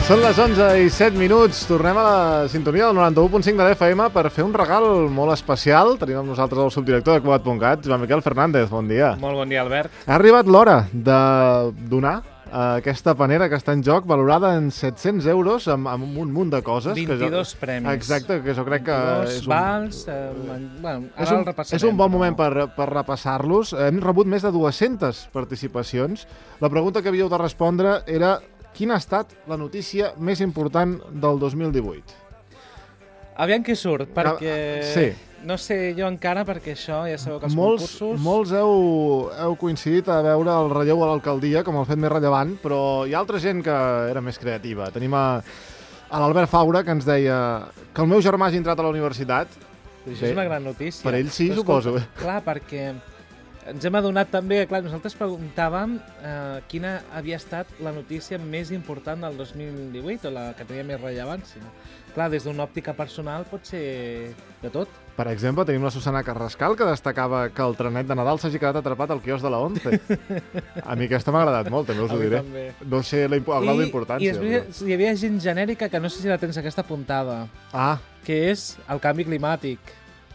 Són les 11:07. Tornem a la sintonia del 91.5 de l'FM per fer un regal molt especial. Tenim amb nosaltres el subdirector de Cugat.cat, Joan Miquel Fernández. Bon dia. Molt bon dia, Albert. Ha arribat l'hora de donar aquesta panera que està en joc, valorada en 700 euros, amb un munt de coses. 22 premis. Exacte, que jo crec que 22 vals. Ara el repassarem. És un bon moment per repassar-los. Hem rebut més de 200 participacions. La pregunta que havíeu de respondre era: quina ha estat la notícia més important del 2018? Aviam què surt, perquè... Sí. No sé jo encara, perquè això ja sabeu que els concursos... Molts heu coincidit a veure el relleu a l'alcaldia com el fet més rellevant, però hi ha altra gent que era més creativa. Tenim a l'Albert Faura, que ens deia que el meu germà hagi entrat a la universitat. Això és una gran notícia. Per ell sí, però, suposo. Clar, perquè ens hem adonat també que, clar, nosaltres preguntàvem quina havia estat la notícia més important del 2018, o la que tenia més rellevància. Clar, des d'una òptica personal pot ser de tot. Per exemple, tenim la Susana Carrascal, que destacava que el trenet de Nadal s'hagi quedat atrapat al quiosc de la ONCE. A mi aquesta m'ha agradat molt, també us ho diré. També. No sé el grau d'importància. I després hi havia gent genèrica que no sé si la tens aquesta apuntada, que és el canvi climàtic.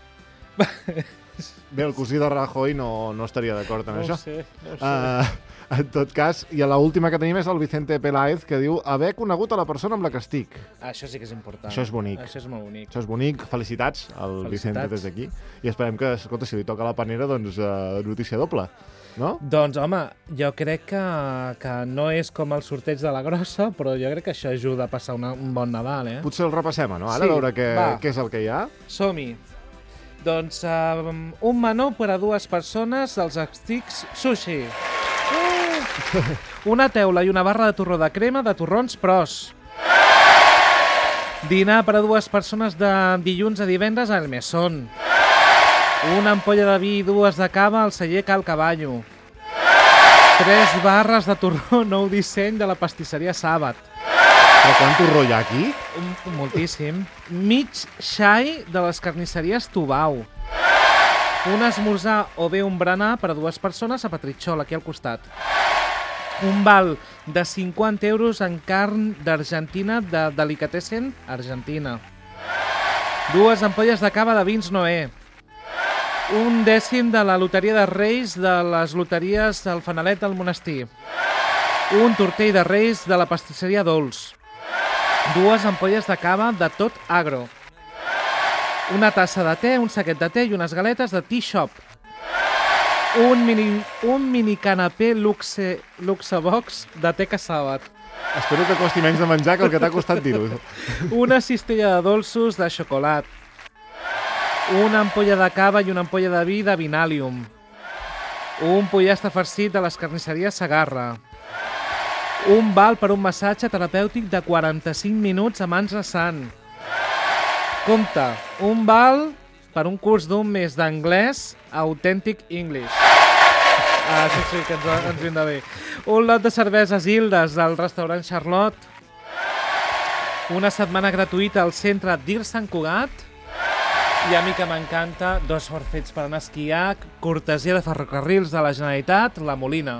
Bé, el cosí de Rajoy no estaria d'acord amb això. No ho sé. En tot cas, i l'última que tenim és el Vicente Peláez, que diu haver conegut a la persona amb la que estic. Això sí que és important. Això és bonic. Això és molt bonic. Això és bonic. Felicitats al Vicente des d'aquí. I esperem que, escolta, si li toca la panera, doncs notícia doble, no? Doncs, home, jo crec que no és com el sorteig de la grossa, però jo crec que això ajuda a passar un bon Nadal, eh? Potser el repassem, no? Ara, sí, a veure què és el que hi ha. Som-hi. Doncs un menú per a 2 persones dels Estics Sushi. Una teula i una barra de torró de crema de torrons Pros. Dinar per a 2 persones de dilluns a divendres al Mesón. Una ampolla de vi i 2 de cava al celler Cal Caballo. 3 barres de torró nou disseny de la pastisseria Sàbat. Però quant torró hi ha aquí? Moltíssim. Mig xai de les carnisseries Tubau. Un esmorzar o bé un berenar per a 2 persones a Petritxol, aquí al costat. Un val de 50 euros en carn d'Argentina de Delicatessen Argentina. 2 ampolles de cava de vins Noé. Un dècim de la loteria de Reis de les loteries del Fanalet del Monestir. Un tortell de Reis de la pastisseria Dols. 2 ampolles de cava de Tot Agro. Una tassa de te, un saquet de te i unes galetes de Tea Shop. Un mini canapé Luxebox de Teca Sàbat. Espero que costi menys de menjar que el que t'ha costat dir-ho. Una cistella de dolços de xocolat. Una ampolla de cava i una ampolla de vi de Vinalium. Un pollastre farcit de les carnisseries Segarra. Un val per un massatge terapèutic de 45 minuts a mans resant. Compte, un val per un curs d'un mes d'anglès Authentic English. Això sí que ens vindrà bé. Un lot de cerveses Hildes del restaurant Charlotte. Una setmana gratuïta al centre d'Ir Sant Cugat. I a mi que m'encanta, 2 forfets per anar a esquiar, cortesia de Ferrocarrils de la Generalitat, La Molina.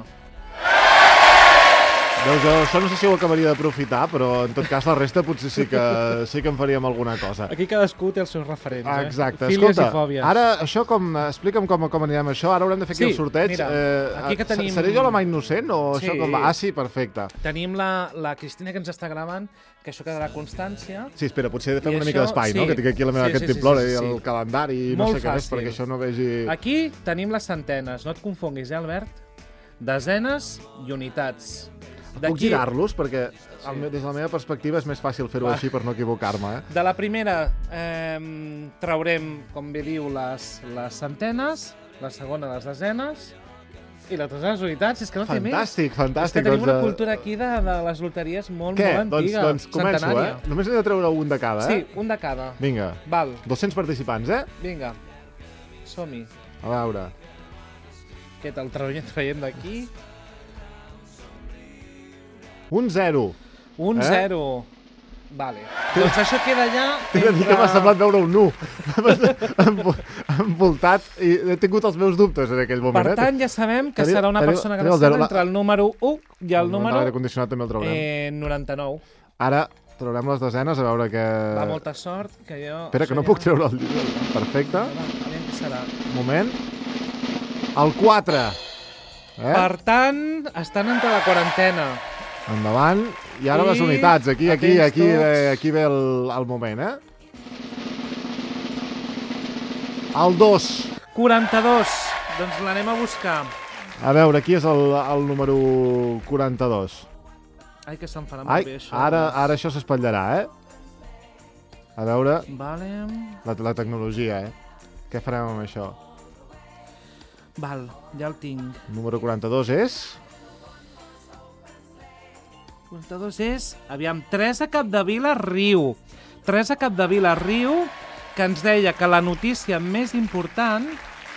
Veus, jo això no sé si ho acabaria d'aprofitar, però en tot cas la resta potser sí que en faríem alguna cosa. Aquí cadascú té els seus referents, Exacte. Fílies Escolta, i fòbies. Ara, això explica'm com anirem això. Ara haurem de fer aquí el sorteig. Mira, aquí que tenim... Seré jo la mà innocent o Sí. això com va? Ah, sí, perfecte. Tenim la Cristina que ens està gravant, que això quedarà constància. Sí, espera, potser he de fer I una això, mica d'espai, sí. no? Que tinc aquí la meva Sí, sí, cantimplora sí, sí, i sí. el calendari i no Molt sé què més, fàcil. perquè això no vegi... Aquí tenim les centenes, no et confonguis, Albert? Desenes i unitats. Puc girar-los? Perquè des de la meva perspectiva és més fàcil fer-ho així per no equivocar-me, De la primera traurem, com bé diu, les centenes, la segona les desenes i la tercera les unitats. És que no té més. Fantàstic. És que tenim una cultura aquí de les loteries molt antiga. Doncs començo, centenària. Només he de treure un de cada, Sí, un de cada. Vinga. Val, 200 participants, vinga. Som-hi. A veure. Què te'l traient d'aquí? Un 0. Un 0. Vale. Doncs això queda ja... T'he de dir que m'ha semblat veure un nu. Envoltat i he tingut els meus dubtes en aquell moment. Per tant, ja sabem que serà una persona gran entre el número 1 i el número... L'aire condicionat també el traurem. 99. Ara traurem les desenes, a veure què... Va, molta sort, que jo... Espera, que no puc treure el llibre. Perfecte. Aviam què serà. Un moment. El 4. Per tant, estan entre la quarantena. Endavant. I ara les unitats. Aquí ve el moment, El 2. 42. Doncs l'anem a buscar. A veure, qui és el número 42? Ai, que se'm farà molt bé, això. Ara això s'espatllarà, A veure... Vale. La tecnologia, Què farem amb això? Val, ja el tinc. Número 42 és... 42 és... Aviam, Teresa Capdevila Riu. Teresa Capdevila Riu, que ens deia que la notícia més important...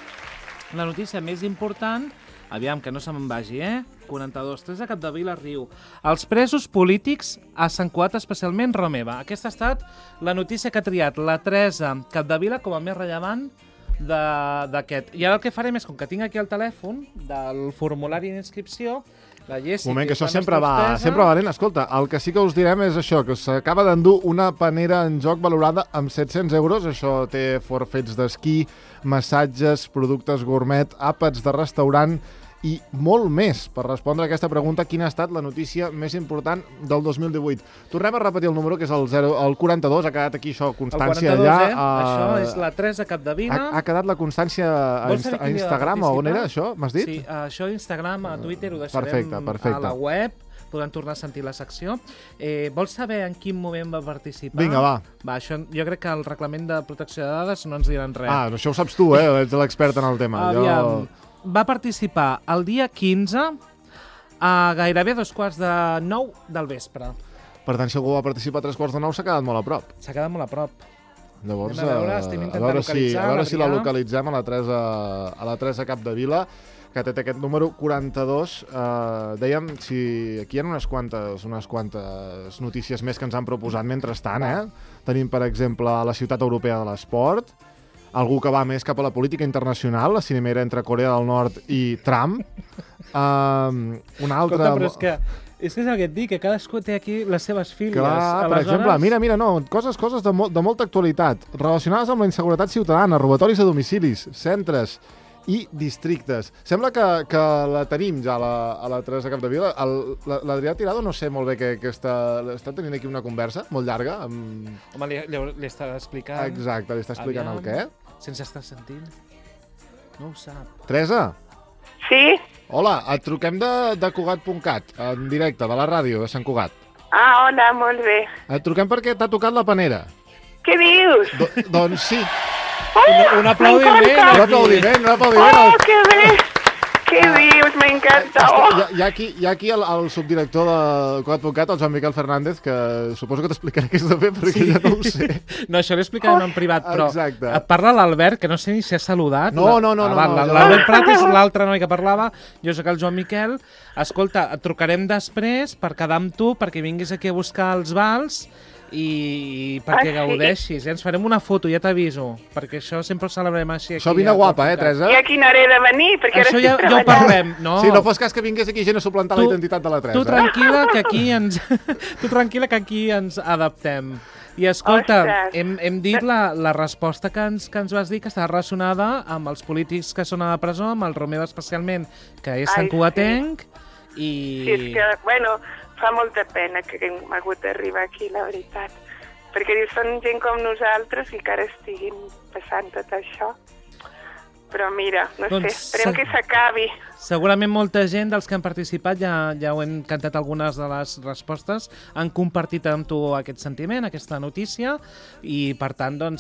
Aviam, que no se me'n vagi, 42, Teresa Capdevila Riu. Els presos polítics a Sant Cugat, especialment Romeva. Aquesta ha estat la notícia que ha triat la Teresa Capdevila com a més rellevant d'aquest. I ara el que farem és, com que tinc aquí el telèfon del formulari d'inscripció, la Jessi... Un moment, que això sempre va lent. Escolta, el que sí que us direm és això, que s'acaba d'endur una panera en joc valorada amb 700 euros. Això té forfets d'esquí, massatges, productes gourmet, àpats de restaurant i molt més. Per respondre a aquesta pregunta, quina ha estat la notícia més important del 2018? Tornem a repetir el número, que és el 42. Ha quedat aquí això, constància el 42, allà. Això és la Teresa Capdevila. Ha quedat la constància a Instagram, o on era això? M'has dit? Sí, això a Instagram, a Twitter, ho deixarem perfecte. a la web. Podran tornar a sentir la secció. Vols saber en quin moment va participar? Vinga, va. Això, jo crec que el reglament de protecció de dades no ens diran res. Això ho saps tu, ets l'expert en el tema. Aviam, va participar el dia 15 a gairebé 8:45 del vespre. Per tant, si algú va participar a 8:45 s'ha quedat molt a prop. S'ha quedat molt a prop. Llavors, a veure si la localitzem a la Teresa Capdevila, que té aquest número 42. Dèiem, si aquí hi ha unes quantes notícies més que ens han proposat mentrestant, Tenim, per exemple, la Ciutat Europea de l'Esport, algú que va més cap a la política internacional, la cimera entre Corea del Nord i Trump. Una altra... Escolta, però és que és el que et dic, que cadascú té aquí les seves filles. Clar, per exemple, mira, coses de molta actualitat, relacionades amb la inseguretat ciutadana, robatoris a domicilis, centres i districtes. Sembla que la tenim ja, a la Teresa Capdevila. L'Adrià Tirado no sé molt bé que està tenint aquí una conversa molt llarga. Home, li està explicant... Exacte, li està explicant el què. Sense estar sentint. No ho sap. Teresa? Sí? Hola, et truquem de Cugat.cat, en directe, de la ràdio de Sant Cugat. Hola, molt bé. Et truquem perquè t'ha tocat la panera. Què dius? Doncs sí. Un aplaudiment. Un aplaudiment. Que bé. Què dius? M'encanta. Hi ha aquí el subdirector de Cugat.cat, el Joan Miquel Fernández, que suposo que t'explicaré què és de fer, perquè ja no ho sé. No, això l'explicarem en privat, però exacte. Parla l'Albert, que no sé ni si ha saludat. No. L'Albert Prat és l'altre noi que parlava, jo soc el Joan Miquel. Escolta, et trucarem després per quedar amb tu, perquè vinguis aquí a buscar els vals i perquè gaudeixis. Ens farem una foto, ja t'aviso, perquè això sempre ho celebrem així. Això vine guapa, Teresa? I a quina hora he de venir? Perquè això ja ho parlem. No. Si no fos cas que vingués aquí gent a suplantar la identitat de la Teresa. Tu tranquil·la que aquí ens adaptem. I escolta, hem dit la resposta que ens vas dir, que està relacionada amb els polítics que són a la presó, amb el Romeva especialment, que és santcugatenc. Sí, és que, bueno, fa molta pena que hem hagut d'arribar aquí, la veritat. Perquè són gent com nosaltres i que ara estiguin passant tot això. Però mira, no sé, esperem que s'acabi. Segurament molta gent dels que han participat, ja ho hem cantat algunes de les respostes, han compartit amb tu aquest sentiment, aquesta notícia, i per tant, doncs,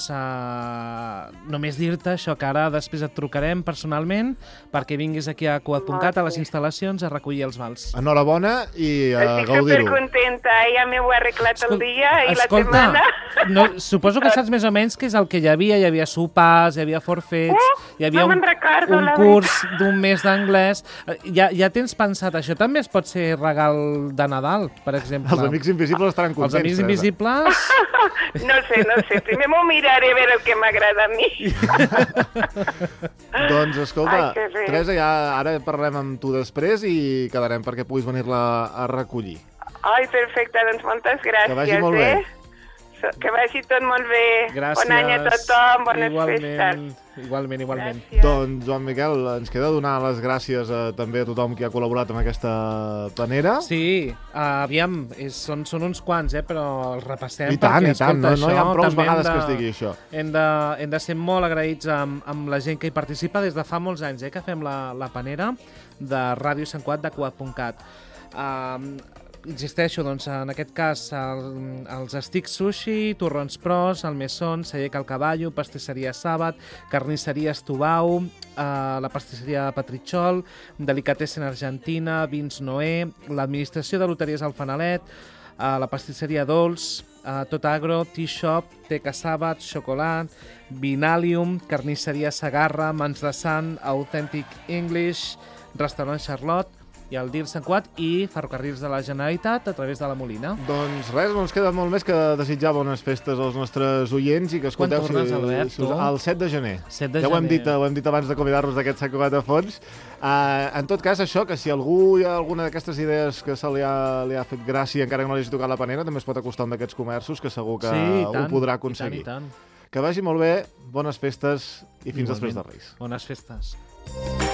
només dir-te això, que ara després et trucarem personalment perquè vinguis aquí a Cugat.cat, a les instal·lacions, a recollir els vals. Enhorabona i a gaudir-ho. Estic supercontenta, ja m'heu arreglat el dia i la setmana. Suposo que saps més o menys què és el que hi havia sopars, hi havia forfets, hi havia un curs d'un mes d'anglès. Ja tens pensat, això també es pot ser regal de Nadal, per exemple. Els amics invisibles estaran contents. Els amics invisibles... No sé. Primer m'ho miraré a veure el que m'agrada a mi. Doncs, escolta, Teresa, ja ara parlem amb tu després i quedarem perquè puguis venir-la a recollir. Ai, perfecte, doncs moltes gràcies, Que vagi molt bé. Que vagi tot molt bé. Gràcies. Bon any a tothom, bones festes. Igualment. Gràcies. Doncs, Joan Miquel, ens queda donar les gràcies també a tothom qui ha col·laborat amb aquesta panera. Sí, aviam, són uns quants, però els repassem. I tant, perquè, escolta, no hi ha prou també vegades que es digui això. Hem de ser molt agraïts amb la gent que hi participa des de fa molts anys, que fem la panera de Ràdio Sant Cugat de Cugat.cat. Insisteixo, doncs, en aquest cas, els Stick Sushi, Torrons Pros, el Mesón, Celler Cal Caballo, Pastisseria Sàbat, Carnisseria Estubau, la Pastisseria Petritxol, Delicatessen Argentina, Vins Noé, l'Administració de Loteries El Fanalet, la Pastisseria Dolç, Tot Agro, Tea Shop, Teca Sàbat, Xocolat, Vinalium, Carnisseria Sagarra, Mans de Sant, Authentic English, Restaurant Charlotte, i el DIR Sant Cugat i Ferrocarrils de la Generalitat a través de la Molina. Doncs res, no ens queda molt més que desitjar bones festes als nostres oients i que escolteu... Quan tornes, Albert, tu? El 7 de gener. 7 de ja ho hem gener. dit abans d'acomiadar-nos d'aquest Sant Cugat a fons. En tot cas, això, que si algú hi ha alguna d'aquestes idees que se li ha fet gràcia, encara que no li hagi tocat la panera, també es pot acostar a un d'aquests comerços que segur que ho podrà aconseguir. I tant. Que vagi molt bé, bones festes i fins després de Reis. Bones festes.